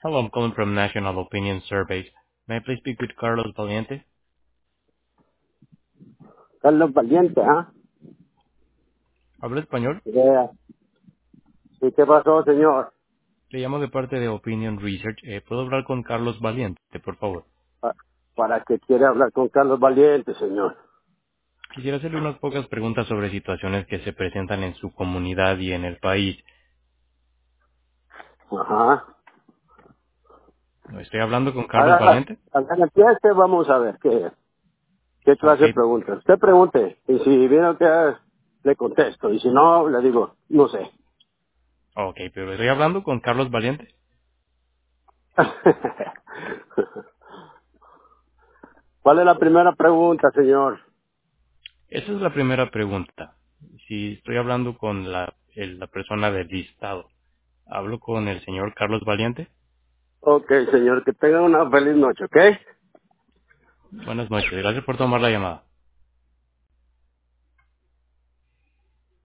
Hello, I'm calling from National Opinion Surveys. May I please speak with Carlos Valiente? Carlos Valiente, ¿ah? ¿Habla español? Yeah. ¿Y qué pasó, señor? Le llamo de parte de Opinion Research. ¿Puedo hablar con Carlos Valiente, por favor? Pa- ¿Para qué quiere hablar con Carlos Valiente, señor? Quisiera hacerle unas pocas preguntas sobre situaciones que se presentan en su comunidad y en el país. Ajá. ¿No estoy hablando con Carlos Haga, Valiente? haga empiece, vamos a ver qué Ok, clase de preguntas. Usted pregunte, y si viene usted, le contesto, y si no, le digo, no sé. ok, pero estoy hablando con Carlos Valiente. ¿Cuál es la primera pregunta, señor? Esa es la primera pregunta. Si estoy hablando con la persona del listado, ¿hablo con el señor Carlos Valiente? Ok, señor, que tenga una feliz noche, ¿ok? Buenas noches, gracias por tomar la llamada.